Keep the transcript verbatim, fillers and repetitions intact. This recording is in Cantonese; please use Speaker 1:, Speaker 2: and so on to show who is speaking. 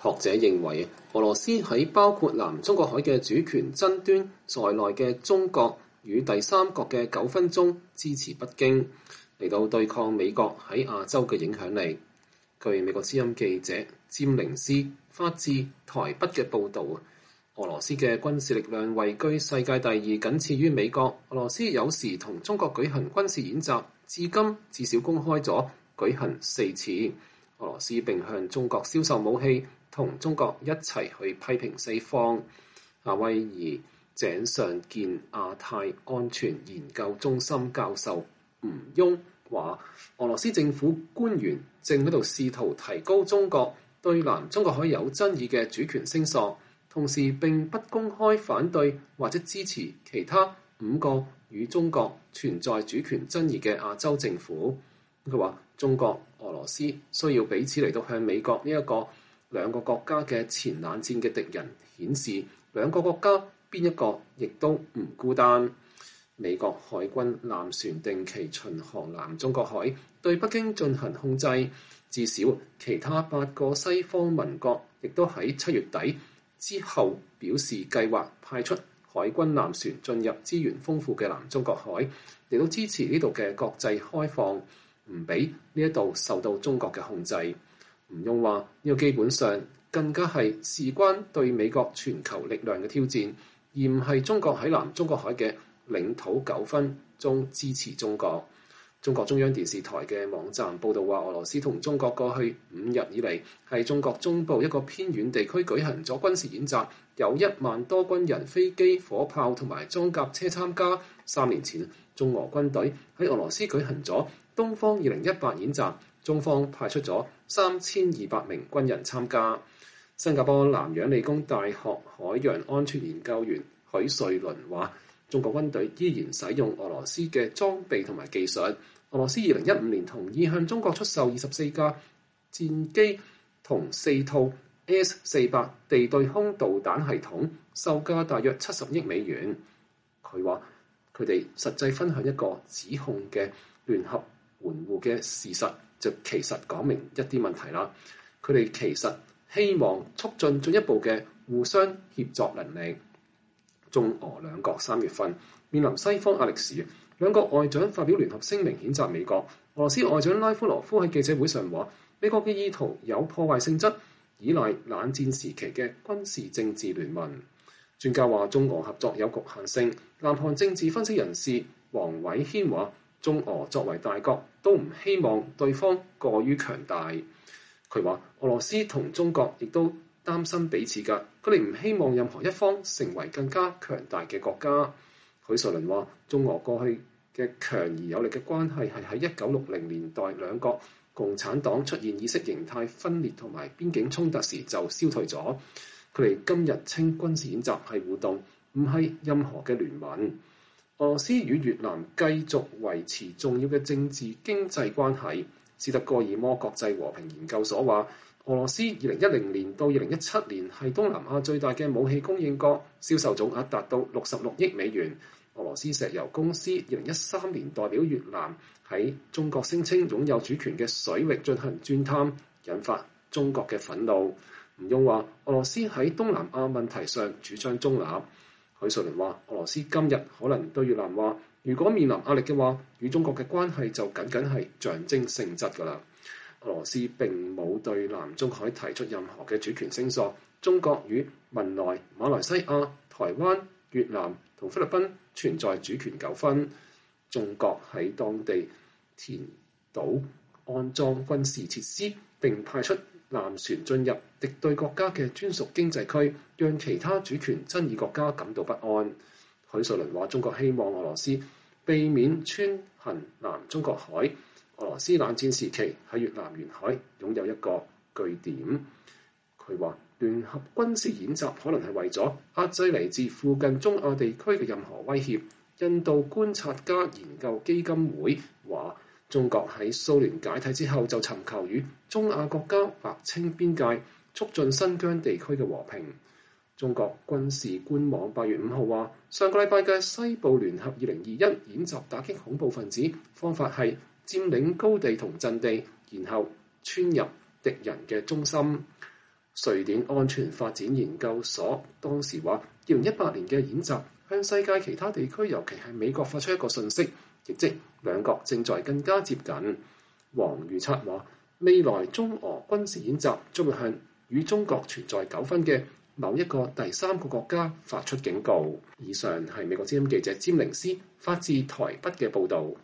Speaker 1: 學者認為，俄羅斯喺包括南中國海嘅主權爭端在內嘅中國與第三國嘅糾紛中支持北京，嚟到對抗美國喺亞洲嘅影響力。據美國之音記者詹寧斯發自台北嘅報導，俄羅斯嘅軍事力量位居世界第二，僅次於美國。俄羅斯有時同中國舉行軍事演習，至今至少公開咗舉行四次。俄羅斯並向中國銷售武器，同中國一齊去批評西方。夏威夷井上健亞太安全研究中心教授吳庸話，俄羅斯政府官員正喺度試圖提高中國對南中國海有爭議嘅主權聲索，同時並不公開反對或者支持其他五個與中國存在主權爭議嘅亞洲政府。佢話中國、俄羅斯需要彼此嚟到向美國呢一個兩個國家嘅前冷戰嘅敵人顯示，兩個國家邊一個亦都唔孤單。美國海軍艦船定期巡航南中國海，對北京進行控制。至少其他八個西方盟國亦都喺七月底之後表示計劃派出海軍艦船進入資源豐富嘅南中國海，嚟到支持呢度嘅國際開放，唔俾呢一度受到中國嘅控制。吳庸話：呢個基本上更加係事關對美國全球力量嘅挑戰，而唔係中國喺南中國海嘅領土糾紛中支持中國。中國中央電視台嘅網站報導話，俄羅斯同中國過去五日以嚟喺中國中部一個偏遠地區舉行咗軍事演習，有一萬多軍人、飛機、火炮同埋裝甲車參加。三年前，中俄軍隊喺俄羅斯舉行咗東方二零一八演習，中方派出咗三千二百名軍人參加。新加坡南洋理工大學海洋安全研究員許瑞麟話，中國軍隊依然使用俄羅斯嘅裝備同埋技術。俄羅斯二零一五年同意向中國出售二十四架戰機同四套 S 四百地對空導彈系統，售價大約七十億美元。佢話佢哋實際分享一個指控嘅聯合援護嘅事實，就其實講明一啲問題啦。佢哋其實希望促進進一步嘅互相協作能力。中俄兩國三月份面臨西方壓力時，兩國外長發表聯合聲明譴責美國。俄羅斯外長拉夫羅夫喺記者會上話，美國嘅意圖有破壞性質，依賴冷戰時期嘅軍事政治聯盟。專家話中俄合作有局限性。南韓政治分析人士黃偉軒話，中俄作為大國都唔希望對方過於強大。佢話俄羅斯同中國亦都擔心彼此㗎，佢哋唔希望任何一方成為更加強大嘅國家。許瑞麟話，中俄過去嘅強而有力嘅關係係喺一九六零年代兩國共產黨出現意識形態分裂同埋邊境衝突時就消退咗。佢哋今日稱軍事演習係互動，唔係任何嘅聯盟。俄羅斯與越南繼續維持重要嘅政治經濟關係。斯德哥爾摩國際和平研究所話，俄羅斯二零一零年到二零一七年係東南亞最大嘅武器供應國，銷售總額達到六十六億美元。俄羅斯石油公司二零一三年代表越南喺中國聲稱擁有主權嘅水域進行鑽探，引發中國嘅憤怒。吳庸話，俄羅斯喺東南亞問題上主張中立。許瑞麟話，俄羅斯今日可能對越南話，如果面臨壓力嘅話，與中國嘅關係就僅僅係象徵性質㗎啦。俄羅斯並冇對南中海提出任何嘅主權聲索。中國與文萊、馬來西亞、台灣、越南同菲律賓存在主權糾紛。中國喺當地填島安裝軍事設施，並派出艦船進入敵對國家嘅專屬經濟區，讓其他主權爭議國家感到不安。許瑞麟話，中國希望俄羅斯避免穿行南中國海。俄羅斯冷戰時期喺越南沿海擁有一個據點。佢話聯合軍事演習可能係為咗壓制嚟自附近中亞地區嘅任何威脅。印度觀察家研究基金會話，中國喺蘇聯解體之後就尋求與中亞國家劃清邊界，促進新疆地區嘅和平。中國軍事官網八月五號話，上個禮拜嘅西部聯合二零二一演習打擊恐怖分子，方法係佔領高地同陣地，然後穿入敵人嘅中心。 瑞典安全發展研究所當時話，二零一八年嘅演習向世界其他地區，尤其係美國發出一個訊息，亦即兩國正在更加接近。王預測話，未來中俄軍事演習將會向與中國存在糾紛嘅某一個第三個國家發出警告。以上係美國之音記者詹寧斯發自台北嘅報導。